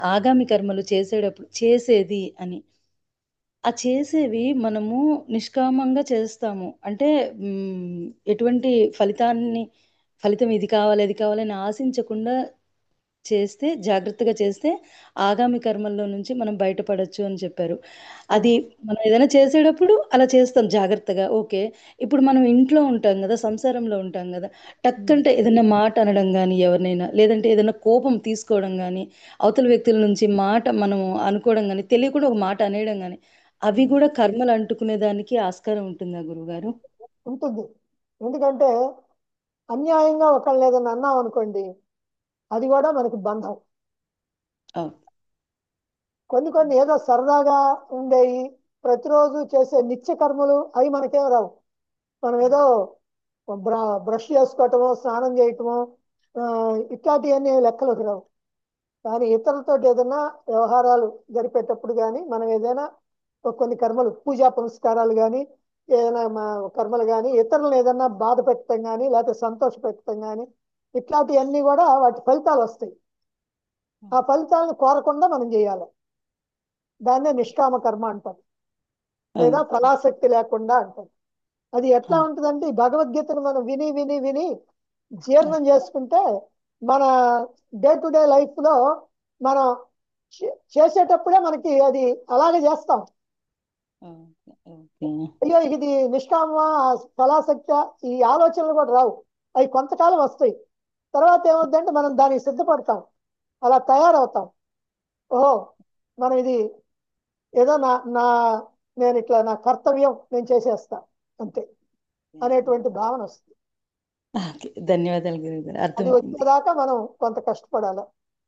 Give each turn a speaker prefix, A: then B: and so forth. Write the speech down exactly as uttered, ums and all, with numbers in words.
A: ఆగామి కర్మలు చేసేటప్పుడు చేసేది అని. ఆ చేసేవి మనము నిష్కామంగా చేస్తాము. అంటే హ్మ్, ఎటువంటి ఫలితాన్ని ఫలితం ఇది కావాలి, అది కావాలని ఆశించకుండా చేస్తే, జాగ్రత్తగా చేస్తే ఆగామి కర్మల్లో నుంచి మనం బయటపడొచ్చు అని చెప్పారు. అది మనం ఏదైనా చేసేటప్పుడు అలా చేస్తాం జాగ్రత్తగా. ఓకే. ఇప్పుడు మనం ఇంట్లో ఉంటాం గదా! సంసారంలో ఉంటాం గదా! టక్కంటే ఏదన్నా మాట అనడం గానీ ఎవరినైనా, లేదంటే ఏదన్నా కోపం తీసుకోవడం గానీ, అవతల వ్యక్తుల నుంచి మాట మనం అనుకోవడం గానీ, తెలియకుండా ఒక మాట అనేయడం గానీ, అవి గూడా కర్మలు అంటుకునే దానికి ఆస్కారం ఉంటుందా గురువుగారు?
B: ఉంటుంది. ఎందుకంటే అన్యాయంగా ఒకళ్ళని ఏదైనా అన్నాం అనుకోండి, అది కూడా మనకి బంధం.
A: అవును.
B: కొన్ని కొన్ని ఏదో సరదాగా ఉండేవి, ప్రతిరోజు చేసే నిత్య కర్మలు అవి మనకేం రావు. మనం ఏదో బ్ర బ్రష్ చేసుకోవటమో, స్నానం చేయటమో, ఆ, ఇట్లాంటివన్నీ లెక్కలోకి రావు. కానీ ఇతరులతో ఏదైనా వ్యవహారాలు జరిపేటప్పుడు కానీ మనం ఏదైనా ఒక కొన్ని కర్మలు, పూజా పునస్కారాలు కానీ, ఏదైనా మా కర్మలు కానీ, ఇతరులను ఏదైనా బాధ పెట్టడం కానీ, లేకపోతే సంతోష పెట్టడం కానీ, ఇట్లాంటివన్నీ కూడా వాటి ఫలితాలు వస్తాయి. ఆ ఫలితాలను కోరకుండా మనం చేయాలి. దాన్నే నిష్కామ కర్మ అంటారు, లేదా
A: అవును.
B: ఫలాసక్తి లేకుండా అంటారు. అది
A: ఆ!
B: ఎట్లా ఉంటుందంటే ఈ భగవద్గీతను మనం విని విని విని జీర్ణం చేసుకుంటే మన డే టు డే లైఫ్ లో మనం చే- చేసేటప్పుడే మనకి అది అలాగే చేస్తాం.
A: ఓకే. ఓకే.
B: అయ్యో ఇది నిష్కామ, ఫలాసక్త, ఈ ఆలోచనలు కూడా రావు. అవి కొంతకాలం వస్తాయి. తర్వాత ఏమవుతుందంటే మనం దానికి సిద్ధపడతాం, అలా తయారవుతాం. ఓహో, మనం ఇది ఏదో నా నా నేను ఇట్లా నా కర్తవ్యం నేను చేసేస్తా అంతే అనేటువంటి భావన వస్తుంది.
A: ఓకే. ధన్యవాదాలు గురువుగారు.
B: అది
A: అర్థమైంది.
B: వచ్చేదాకా మనం కొంత కష్టపడాలి.